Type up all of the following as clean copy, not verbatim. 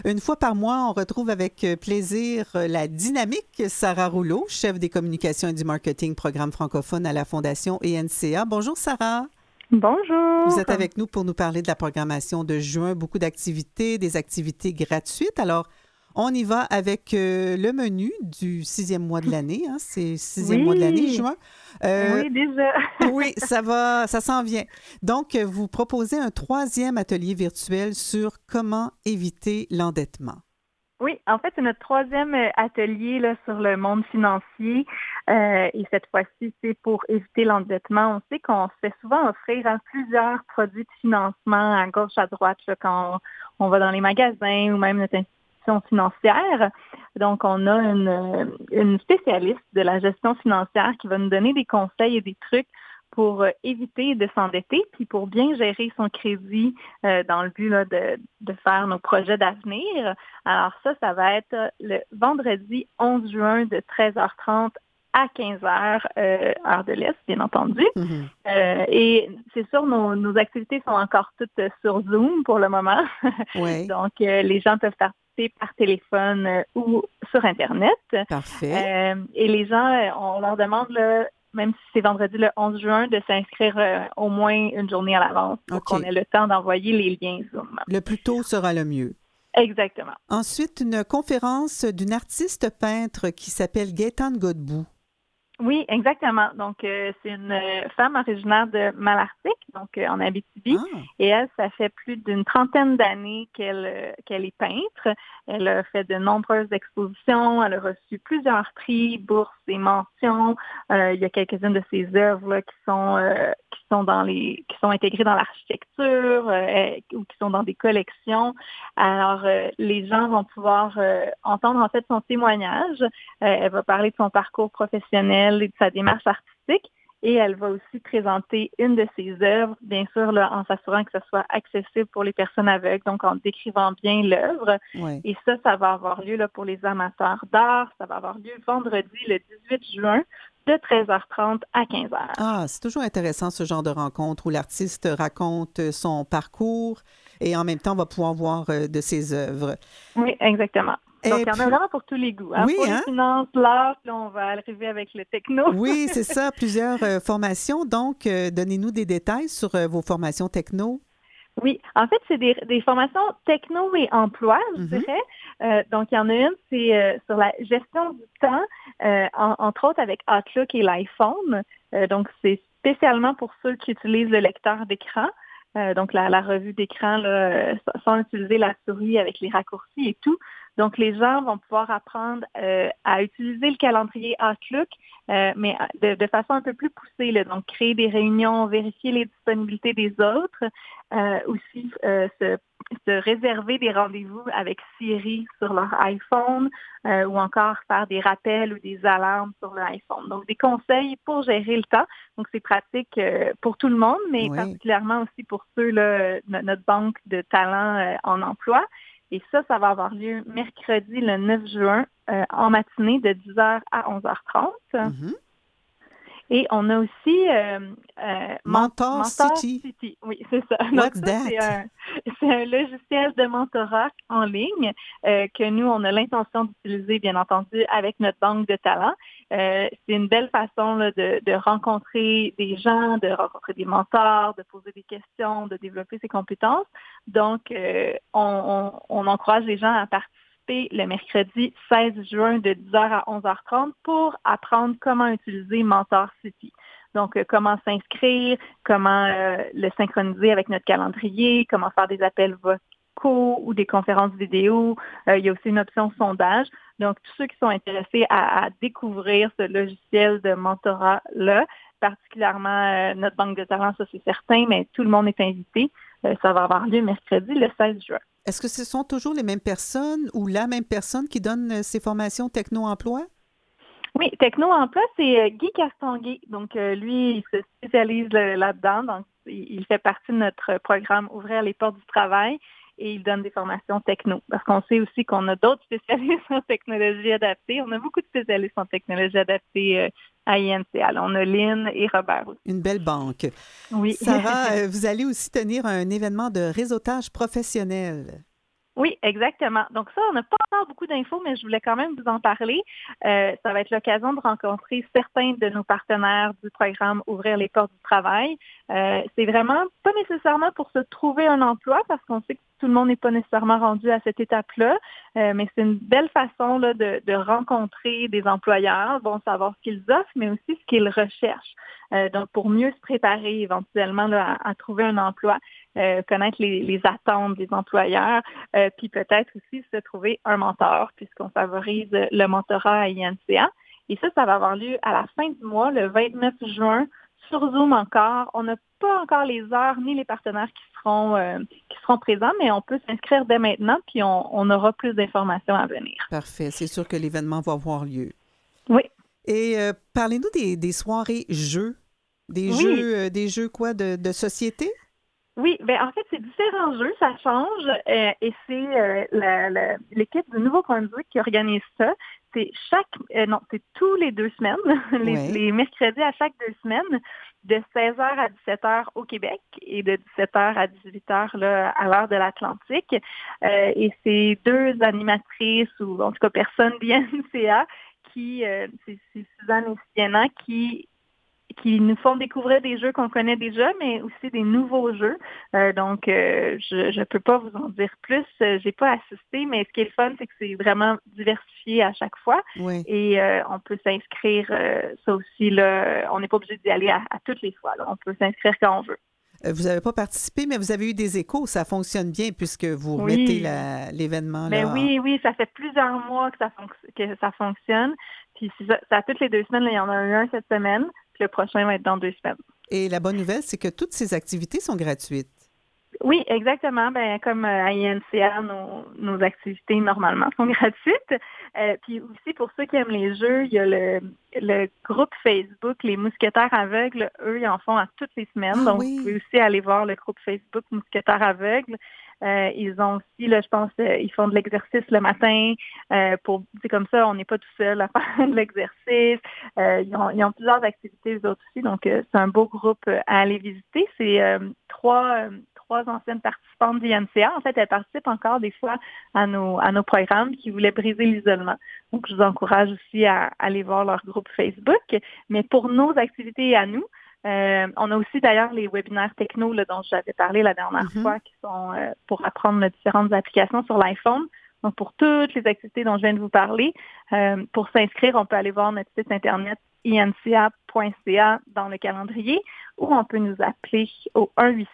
Une fois par mois, on retrouve avec plaisir la dynamique Sarah Rouleau, chef des communications et du marketing programme francophone à la Fondation ENCA. Bonjour Sarah. Bonjour. Vous êtes avec nous pour nous parler de la programmation de juin, beaucoup d'activités, des activités gratuites. Alors, on y va avec le menu du 6e mois de l'année. Hein, c'est le 6e mois de l'année, Oui, juin. oui, déjà. Oui, ça s'en vient. Donc, vous proposez un 3e atelier virtuel sur comment éviter l'endettement. Oui, en fait, c'est notre 3e atelier là, sur le monde financier. Et cette fois-ci, c'est pour éviter l'endettement. On sait qu'on se fait souvent offrir plusieurs produits de financement à gauche, à droite, là, quand on va dans les magasins ou même notre institution financière. Donc, on a une spécialiste de la gestion financière qui va nous donner des conseils et des trucs pour éviter de s'endetter, puis pour bien gérer son crédit dans le but là, de faire nos projets d'avenir. Alors ça va être le vendredi 11 juin de 13h30 à 15h, heure de l'Est, bien entendu. Mhm. Et c'est sûr, nos activités sont encore toutes sur Zoom pour le moment. Oui, Donc, les gens peuvent participer par téléphone ou sur Internet. parfait. Et les gens, on leur demande, là, même si c'est vendredi le 11 juin, de s'inscrire au moins une journée à l'avance pour qu'on OK. ait le temps d'envoyer les liens Zoom. Le plus tôt sera le mieux. Exactement. Ensuite, une conférence d'une artiste peintre qui s'appelle Gaëtane Godbout. Oui, exactement. Donc, c'est une femme originaire de Malartic, donc en Abitibi. Ah, Et elle, ça fait plus d'une trentaine d'années qu'elle est peintre. Elle a fait de nombreuses expositions. Elle a reçu plusieurs prix, bourses et mentions. Il y a quelques-unes de ses œuvres là, qui sont intégrées dans l'architecture ou qui sont dans des collections. Alors, les gens vont pouvoir entendre en fait son témoignage. Elle va parler de son parcours professionnel et de sa démarche artistique. Et elle va aussi présenter une de ses œuvres, bien sûr, là, en s'assurant que ce soit accessible pour les personnes aveugles, donc en décrivant bien l'œuvre. oui. Et ça va avoir lieu là, pour les amateurs d'art. Ça va avoir lieu vendredi, le 18 juin, de 13h30 à 15h. Ah, c'est toujours intéressant ce genre de rencontre où l'artiste raconte son parcours et en même temps va pouvoir voir de ses œuvres. Oui, exactement. Donc, Et il y en a puis, vraiment pour tous les goûts. Hein? oui, Pour les hein? finances, l'art, puis là, on va arriver avec le techno. Oui, c'est ça, plusieurs formations. Donc, donnez-nous des détails sur vos formations techno. Oui, en fait, c'est des formations techno et emploi, je Mhm. dirais. Donc, il y en a une, c'est sur la gestion du temps, entre autres avec Outlook et l'iPhone. Donc, c'est spécialement pour ceux qui utilisent le lecteur d'écran. Donc, la revue d'écran, là, sans utiliser la souris avec les raccourcis et tout. Donc, les gens vont pouvoir apprendre à utiliser le calendrier Outlook, mais de façon un peu plus poussée, là. Donc, créer des réunions, vérifier les disponibilités des autres. Aussi se réserver des rendez-vous avec Siri sur leur iPhone ou encore faire des rappels ou des alarmes sur l'iPhone. Donc, des conseils pour gérer le temps. Donc, c'est pratique pour tout le monde, mais Oui. particulièrement aussi pour ceux, là, notre banque de talents en emploi. Et ça va avoir lieu mercredi le 9 juin en matinée de 10h à 11h30. Mhm. Et on a aussi Mentor Mentor City. City. Oui, c'est ça. Donc What's ça, that? c'est un logiciel de mentorat en ligne que nous, on a l'intention d'utiliser, bien entendu, avec notre banque de talents. C'est une belle façon là, de rencontrer des gens, de rencontrer des mentors, de poser des questions, de développer ses compétences. Donc, on encourage les gens à participer le mercredi 16 juin de 10h à 11h30 pour apprendre comment utiliser Mentor City. Donc, comment s'inscrire, comment le synchroniser avec notre calendrier, comment faire des appels vocaux ou des conférences vidéo. Il y a aussi une option sondage. Donc, tous ceux qui sont intéressés à découvrir ce logiciel de mentorat-là, particulièrement notre banque de talents, ça c'est certain, mais tout le monde est invité. Ça va avoir lieu mercredi le 16 juin. Est-ce que ce sont toujours les mêmes personnes ou la même personne qui donne ces formations techno-emploi? Oui, Techno-emploi, c'est Guy Castonguay. Donc, lui, il se spécialise là-dedans. Donc, il fait partie de notre programme Ouvrir les portes du travail et il donne des formations techno. Parce qu'on sait aussi qu'on a d'autres spécialistes en technologie adaptée. On a beaucoup de spécialistes en technologie adaptée à INCA. On a Lynn et Robert aussi. Une belle banque. Oui. Sarah, vous allez aussi tenir un événement de réseautage professionnel. Oui, exactement. Donc ça, on n'a pas encore beaucoup d'infos, mais je voulais quand même vous en parler. Ça va être l'occasion de rencontrer certains de nos partenaires du programme Ouvrir les portes du travail. C'est vraiment pas nécessairement pour se trouver un emploi, parce qu'on sait que tout le monde n'est pas nécessairement rendu à cette étape-là, mais c'est une belle façon là, de rencontrer des employeurs, bon, savoir ce qu'ils offrent, mais aussi ce qu'ils recherchent. Donc, pour mieux se préparer éventuellement là, à trouver un emploi, connaître les attentes des employeurs, puis peut-être aussi se trouver un mentor, puisqu'on favorise le mentorat à INCA. Et ça va avoir lieu à la fin du mois, le 29 juin, sur Zoom encore. On n'a pas encore les heures ni les partenaires qui seront présents, mais on peut s'inscrire dès maintenant, puis on aura plus d'informations à venir. Parfait. C'est sûr que l'événement va avoir lieu. Oui. Et parlez-nous des soirées jeux. Des jeux quoi, de société? Oui, ben en fait, c'est différents jeux, ça change, et c'est l'équipe du Nouveau-Brunswick qui organise ça. C'est tous les 2 semaines, les mercredis à chaque 2 semaines, de 16h à 17h au Québec et de 17h à 18h là, à l'heure de l'Atlantique. Et c'est 2 animatrices, ou en tout cas personnes bien CA, c'est Suzanne et Sienna qui nous font découvrir des jeux qu'on connaît déjà, mais aussi des nouveaux jeux. Donc, je peux pas vous en dire plus. J'ai pas assisté, mais ce qui est le fun, c'est que c'est vraiment diversifié à chaque fois. Oui. Et on peut s'inscrire, ça aussi, là, on n'est pas obligé d'y aller à toutes les fois. Là. On peut s'inscrire quand on veut. Vous n'avez pas participé, mais vous avez eu des échos. Ça fonctionne bien puisque vous remettez l'événement. Mais là. oui, ça fait plusieurs mois que ça fonctionne. Puis c'est ça, toutes les 2 semaines, là, il y en a un cette semaine. Puis le prochain va être dans 2 semaines. Et la bonne nouvelle, c'est que toutes ces activités sont gratuites. Oui, exactement. Ben, comme à INCA, nos activités normalement sont gratuites. Puis aussi, pour ceux qui aiment les jeux, il y a le groupe Facebook, les Mousquetaires aveugles. Eux, ils en font à toutes les semaines. Ah Donc, oui. vous pouvez aussi aller voir le groupe Facebook Mousquetaires aveugles. Ils ont aussi, là, je pense, ils font de l'exercice le matin. C'est comme ça, on n'est pas tout seul à faire de l'exercice. Ils ont plusieurs activités, eux autres aussi. Donc, c'est un beau groupe à aller visiter. C'est trois anciennes participantes d'INCA. En fait, elles participent encore des fois à nos programmes qui voulaient briser l'isolement. Donc, je vous encourage aussi à aller voir leur groupe Facebook. Mais pour nos activités à nous, on a aussi d'ailleurs les webinaires techno là, dont j'avais parlé la dernière fois, qui sont pour apprendre différentes applications sur l'iPhone. Donc, pour toutes les activités dont je viens de vous parler, pour s'inscrire, on peut aller voir notre site Internet inca.ca dans le calendrier, ou on peut nous appeler au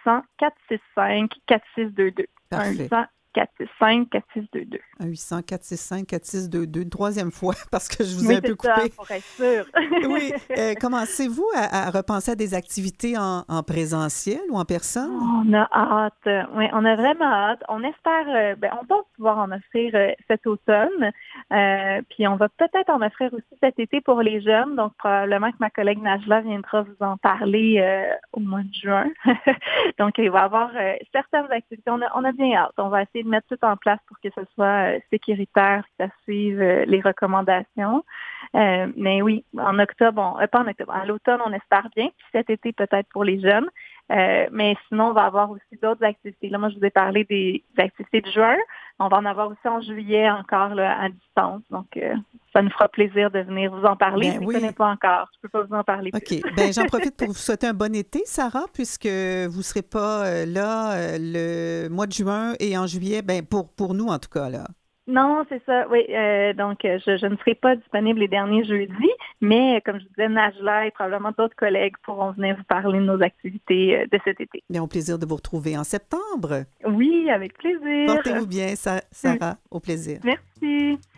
1-800-465-4622. Parfait. 1-800-465-4622. 1-800-465-4622. Une troisième fois, parce que je vous ai un peu coupé. Oui, c'est ça, pour être sûr. Oui. Commencez-vous à repenser à des activités en présentiel ou en personne? On a hâte. Oui, on a vraiment hâte. On espère, on va pouvoir en offrir cet automne. Puis on va peut-être en offrir aussi cet été pour les jeunes. Donc, probablement que ma collègue Najla viendra vous en parler au mois de juin. Donc, il va y avoir certaines activités. On a bien hâte. On va essayer de mettre tout en place pour que ce soit sécuritaire, que ça suive les recommandations. Mais oui, en octobre, pas en octobre, à l'automne, on espère bien. Puis cet été, peut-être pour les jeunes. Mais sinon, on va avoir aussi d'autres activités. Là, moi, je vous ai parlé des activités de juin. On va en avoir aussi en juillet encore là, à distance. Donc, ça nous fera plaisir de venir vous en parler. Je ne connais pas encore. Je ne peux pas vous en parler plus. OK. Bien, j'en profite pour vous souhaiter un bon été, Sarah, puisque vous ne serez pas là le mois de juin et en juillet, bien, pour nous en tout cas, là. Non, c'est ça, oui. Donc, je ne serai pas disponible les derniers jeudis, mais comme je disais, Najla et probablement d'autres collègues pourront venir vous parler de nos activités de cet été. Bien, au plaisir de vous retrouver en septembre. Oui, avec plaisir. Portez-vous bien, Sarah. Au plaisir. Merci.